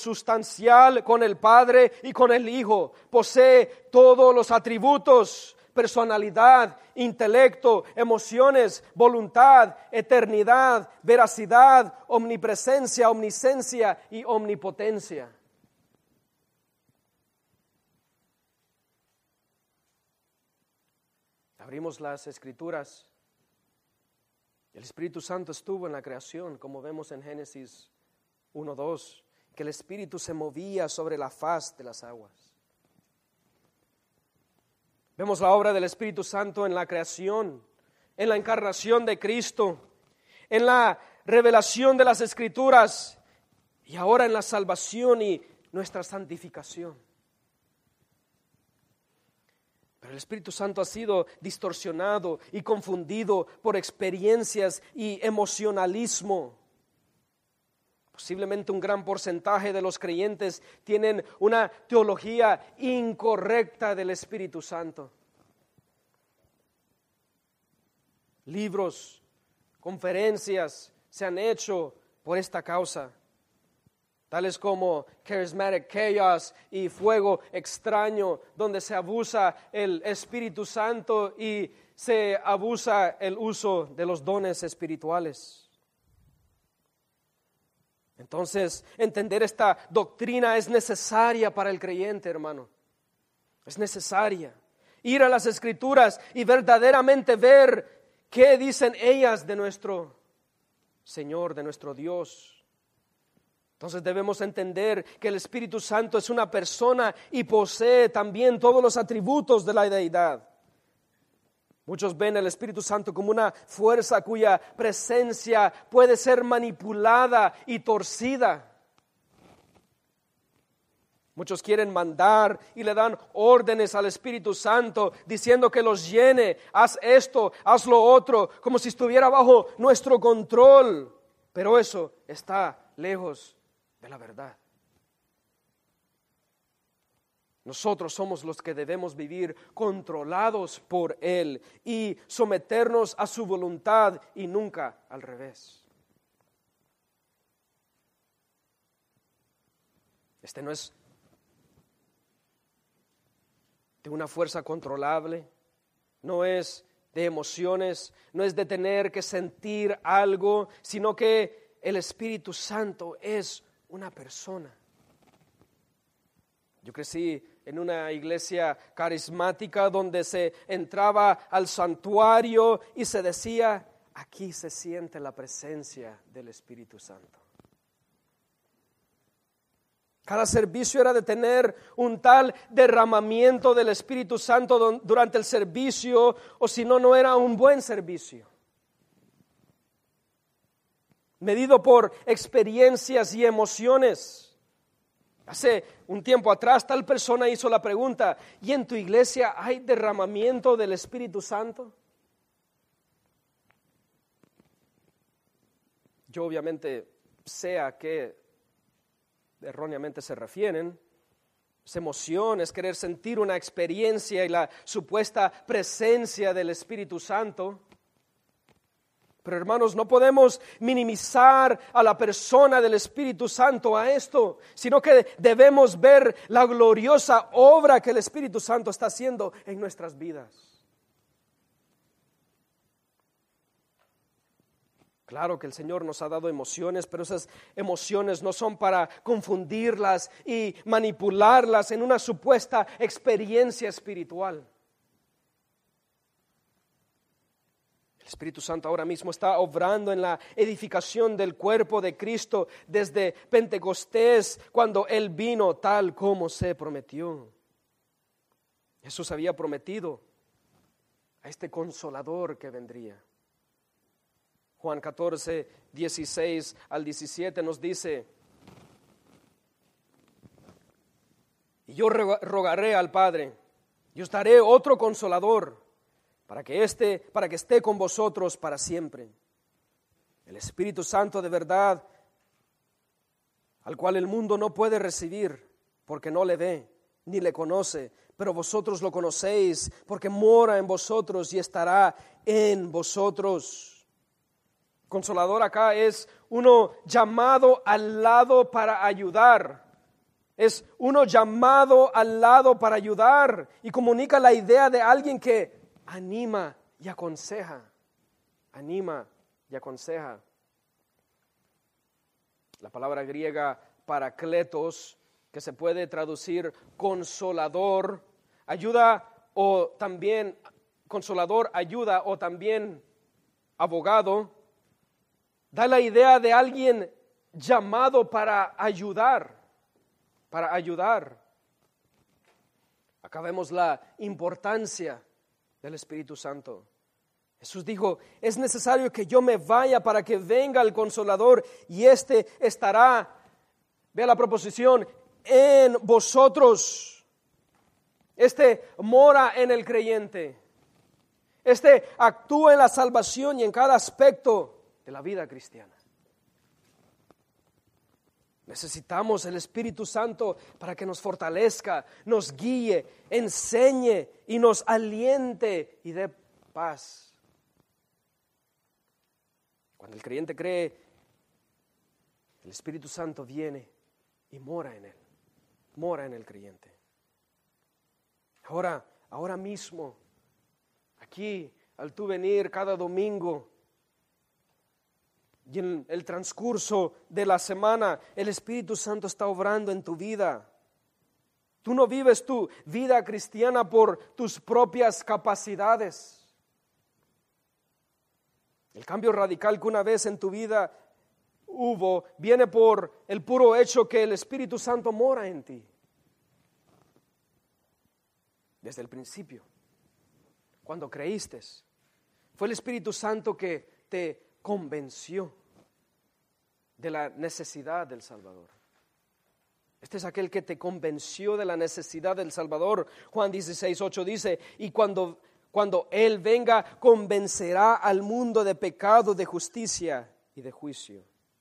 consustancial con el Padre y con el Hijo. Posee todos los atributos, personalidad, intelecto, emociones, voluntad, eternidad, veracidad, omnipresencia, omniscencia y omnipotencia. Abrimos las Escrituras. El Espíritu Santo estuvo en la creación, como vemos en Génesis 1:2, que el Espíritu se movía sobre la faz de las aguas. Vemos la obra del Espíritu Santo en la creación, en la encarnación de Cristo, en la revelación de las Escrituras y ahora en la salvación y nuestra santificación. Pero el Espíritu Santo ha sido distorsionado y confundido por experiencias y emocionalismo. Posiblemente un gran porcentaje de los creyentes tienen una teología incorrecta del Espíritu Santo. Libros, conferencias se han hecho por esta causa, tales como Charismatic Chaos y Fuego Extraño, donde se abusa el Espíritu Santo y se abusa el uso de los dones espirituales. Entonces, entender esta doctrina es necesaria para el creyente, hermano. Es necesaria. Ir a las Escrituras y verdaderamente ver qué dicen ellas de nuestro Señor, de nuestro Dios. Entonces debemos entender que el Espíritu Santo es una persona y posee también todos los atributos de la deidad. Muchos ven el Espíritu Santo como una fuerza cuya presencia puede ser manipulada y torcida. Muchos quieren mandar y le dan órdenes al Espíritu Santo diciendo que los llene, haz esto, haz lo otro, como si estuviera bajo nuestro control. Pero eso está lejos de la verdad. Nosotros somos los que debemos vivir controlados por Él y someternos a su voluntad y nunca al revés. Este no es de una fuerza controlable, no es de emociones, no es de tener que sentir algo, sino que el Espíritu Santo es una persona. Yo crecí en una iglesia carismática donde se entraba al santuario y se decía, aquí se siente la presencia del Espíritu Santo. Cada servicio era de tener un tal derramamiento del Espíritu Santo durante el servicio, o si no, no era un buen servicio. Medido por experiencias y emociones. Hace un tiempo atrás tal persona hizo la pregunta, ¿y en tu iglesia hay derramamiento del Espíritu Santo? Yo obviamente sé a qué erróneamente se refieren. Es emoción, es querer sentir una experiencia y la supuesta presencia del Espíritu Santo. Pero hermanos, no podemos minimizar a la persona del Espíritu Santo a esto, sino que debemos ver la gloriosa obra que el Espíritu Santo está haciendo en nuestras vidas. Claro que el Señor nos ha dado emociones, pero esas emociones no son para confundirlas y manipularlas en una supuesta experiencia espiritual. El Espíritu Santo ahora mismo está obrando en la edificación del cuerpo de Cristo desde Pentecostés, cuando Él vino tal como se prometió. Jesús había prometido a este Consolador que vendría. Juan 14, 16 al 17 nos dice, y yo rogaré al Padre, y os daré otro Consolador, para que esté con vosotros para siempre. El Espíritu Santo de verdad, al cual el mundo no puede recibir, porque no le ve, ni le conoce, pero vosotros lo conocéis, porque mora en vosotros y estará en vosotros. Consolador acá es uno llamado al lado para ayudar. Es uno llamado al lado para ayudar y comunica la idea de alguien que anima y aconseja. Anima y aconseja. La palabra griega parakletos, que se puede traducir consolador, ayuda o también consolador, ayuda o también abogado, da la idea de alguien llamado para ayudar. Acá vemos la importancia del Espíritu Santo. Jesús dijo, es necesario que yo me vaya para que venga el Consolador y éste estará, vea la proposición, en vosotros. Este mora en el creyente. Este actúa en la salvación y en cada aspecto de la vida cristiana. Necesitamos el Espíritu Santo para que nos fortalezca, nos guíe, enseñe y nos aliente y dé paz. Cuando el creyente cree, el Espíritu Santo viene y mora en él, mora en el creyente. Ahora mismo, aquí, al tú venir cada domingo, y en el transcurso de la semana, el Espíritu Santo está obrando en tu vida. Tú no vives tu vida cristiana por tus propias capacidades. El cambio radical que una vez en tu vida hubo, viene por el puro hecho que el Espíritu Santo mora en ti. Desde el principio, cuando creíste, fue el Espíritu Santo que te convenció de la necesidad del Salvador. Este es aquel que te convenció de la necesidad del Salvador. Juan 16:8 dice, y cuando Él venga, convencerá al mundo de pecado, de justicia y de juicio.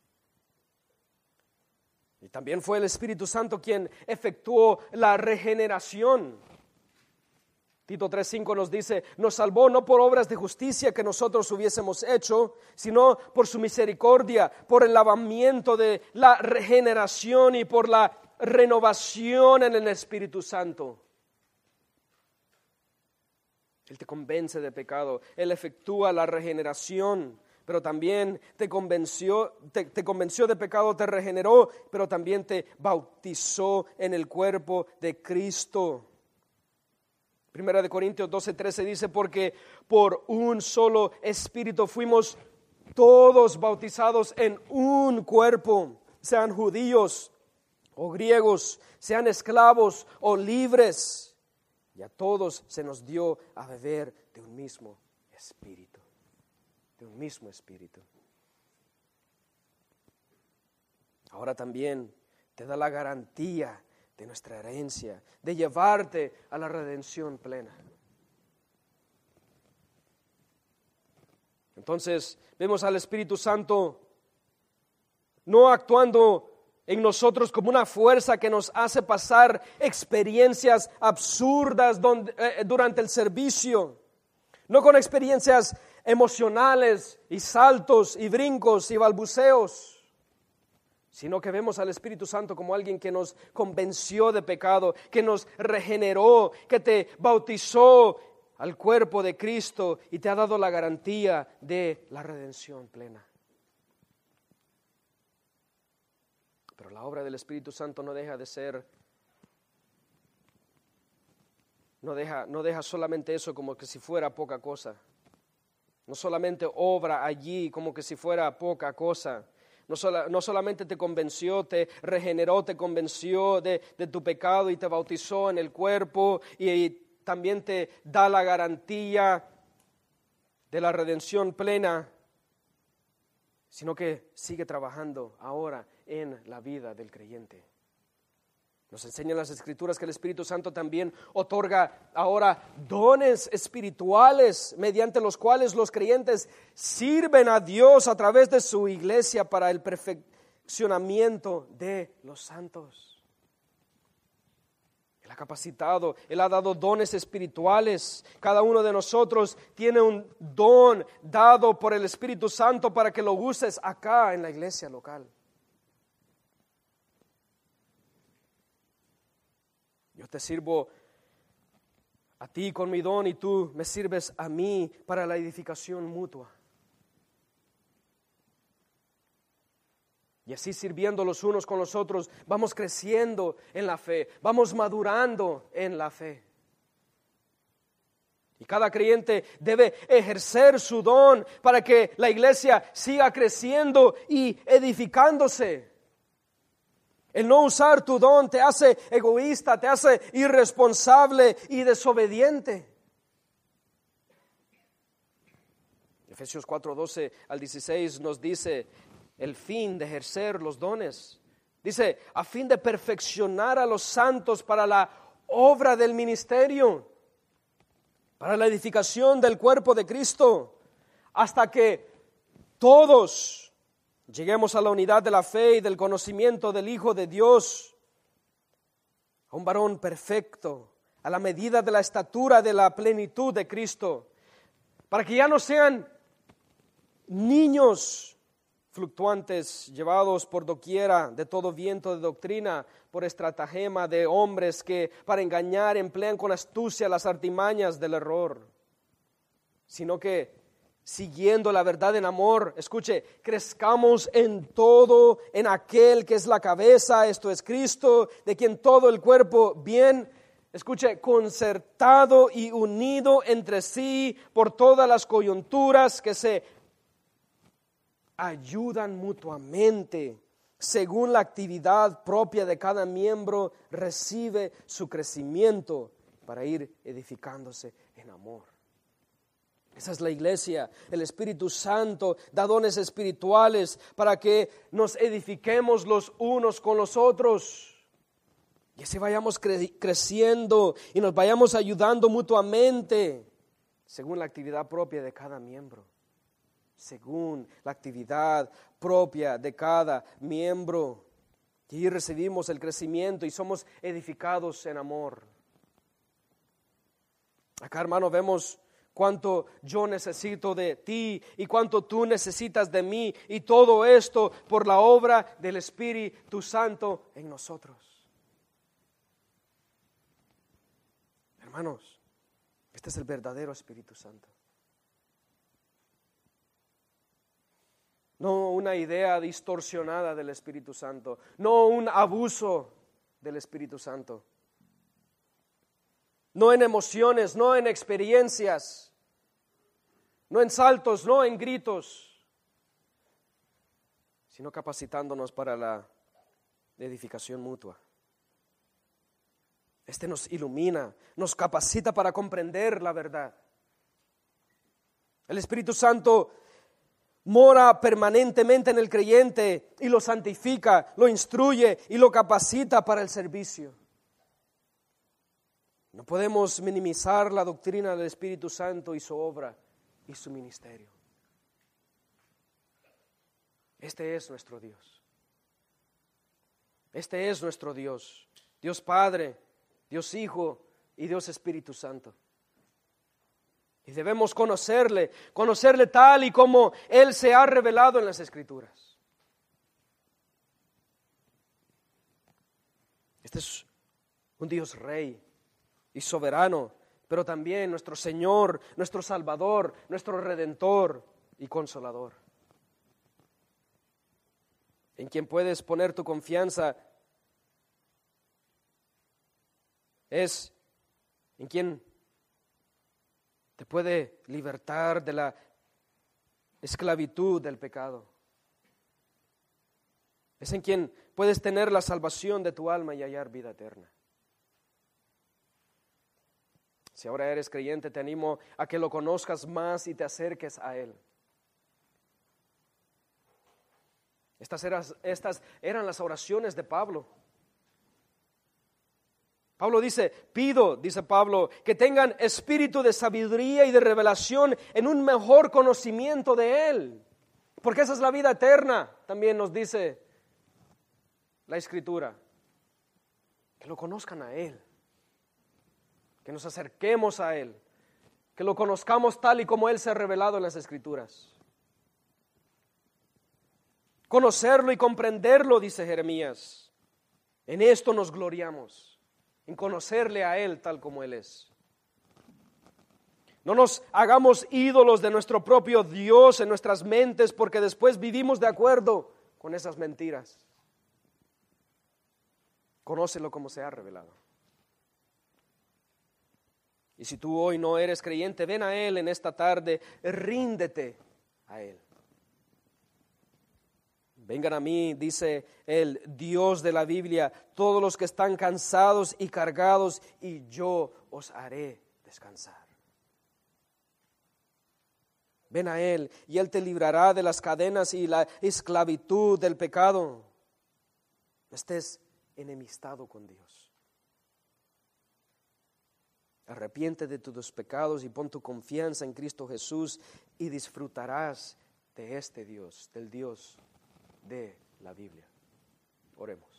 Y también fue el Espíritu Santo quien efectuó la regeneración. Tito 3:5 nos dice, nos salvó no por obras de justicia que nosotros hubiésemos hecho, sino por su misericordia, por el lavamiento de la regeneración y por la renovación en el Espíritu Santo. Él te convence de pecado, Él efectúa la regeneración, pero también te convenció de pecado, te regeneró, pero también te bautizó en el cuerpo de Cristo. Primera de Corintios 12:13 dice, porque por un solo Espíritu fuimos todos bautizados en un cuerpo, sean judíos o griegos, sean esclavos o libres, y a todos se nos dio a beber de un mismo Espíritu, de un mismo Espíritu. Ahora también te da la garantía de nuestra herencia, de llevarte a la redención plena. Entonces, vemos al Espíritu Santo no actuando en nosotros como una fuerza que nos hace pasar experiencias absurdas durante el servicio, no con experiencias emocionales y saltos y brincos y balbuceos, sino que vemos al Espíritu Santo como alguien que nos convenció de pecado, que nos regeneró, que te bautizó al cuerpo de Cristo y te ha dado la garantía de la redención plena. Pero la obra del Espíritu Santo no deja de ser, no deja solamente eso como que si fuera poca cosa. No solamente obra allí como que si fuera poca cosa. No solamente te convenció, te regeneró, te convenció de tu pecado y te bautizó en el cuerpo y también te da la garantía de la redención plena, sino que sigue trabajando ahora en la vida del creyente. Nos enseñan las Escrituras que el Espíritu Santo también otorga ahora dones espirituales mediante los cuales los creyentes sirven a Dios a través de su iglesia para el perfeccionamiento de los santos. Él ha capacitado, Él ha dado dones espirituales. Cada uno de nosotros tiene un don dado por el Espíritu Santo para que lo uses acá en la iglesia local. Yo te sirvo a ti con mi don y tú me sirves a mí para la edificación mutua. Y así sirviendo los unos con los otros, vamos creciendo en la fe, vamos madurando en la fe. Y cada creyente debe ejercer su don para que la iglesia siga creciendo y edificándose. El no usar tu don te hace egoísta, te hace irresponsable y desobediente. Efesios 4:12 al 16 nos dice el fin de ejercer los dones. Dice, a fin de perfeccionar a los santos para la obra del ministerio, para la edificación del cuerpo de Cristo, hasta que todos lleguemos a la unidad de la fe y del conocimiento del Hijo de Dios, a un varón perfecto, a la medida de la estatura de la plenitud de Cristo, para que ya no sean niños fluctuantes, llevados por doquiera de todo viento de doctrina, por estratagema de hombres que para engañar emplean con astucia las artimañas del error, sino que siguiendo la verdad en amor, escuche, crezcamos en todo en aquel que es la cabeza, esto es Cristo, de quien todo el cuerpo bien, escuche, concertado y unido entre sí por todas las coyunturas que se ayudan mutuamente, según la actividad propia de cada miembro, recibe su crecimiento para ir edificándose en amor. Esa es la iglesia. El Espíritu Santo da dones espirituales para que nos edifiquemos los unos con los otros. Y así vayamos creciendo y nos vayamos ayudando mutuamente, según la actividad propia de cada miembro. Según la actividad propia de cada miembro. Y recibimos el crecimiento y somos edificados en amor. Acá, hermano, vemos cuánto yo necesito de ti y cuánto tú necesitas de mí, y todo esto por la obra del Espíritu Santo en nosotros. Hermanos, este es el verdadero Espíritu Santo. No una idea distorsionada del Espíritu Santo, no un abuso del Espíritu Santo. No en emociones, no en experiencias, no en saltos, no en gritos, sino capacitándonos para la edificación mutua. Este nos ilumina, nos capacita para comprender la verdad. El Espíritu Santo mora permanentemente en el creyente y lo santifica, lo instruye y lo capacita para el servicio. No podemos minimizar la doctrina del Espíritu Santo y su obra y su ministerio. Este es nuestro Dios. Este es nuestro Dios. Dios Padre, Dios Hijo y Dios Espíritu Santo. Y debemos conocerle tal y como Él se ha revelado en las Escrituras. Este es un Dios Rey y soberano, pero también nuestro Señor, nuestro Salvador, nuestro Redentor y Consolador. En quien puedes poner tu confianza es en quien te puede libertar de la esclavitud del pecado. Es en quien puedes tener la salvación de tu alma y hallar vida eterna. Si ahora eres creyente, te animo a que lo conozcas más y te acerques a Él. Estas eran las oraciones de Pablo. Pablo dice, pido, dice Pablo, que tengan espíritu de sabiduría y de revelación en un mejor conocimiento de Él. Porque esa es la vida eterna, también nos dice la Escritura. Que lo conozcan a Él. Que nos acerquemos a Él. Que lo conozcamos tal y como Él se ha revelado en las Escrituras. Conocerlo y comprenderlo, dice Jeremías. En esto nos gloriamos. en conocerle a Él tal como Él es. No nos hagamos ídolos de nuestro propio Dios en nuestras mentes, porque después vivimos de acuerdo con esas mentiras. Conócelo como se ha revelado. Y si tú hoy no eres creyente, ven a Él en esta tarde, ríndete a Él. Vengan a mí, dice el Dios de la Biblia, todos los que están cansados y cargados, y yo os haré descansar. Ven a Él y Él te librará de las cadenas y la esclavitud del pecado. No estés enemistado con Dios. Arrepiente de tus pecados y pon tu confianza en Cristo Jesús y disfrutarás de este Dios, del Dios de la Biblia. Oremos.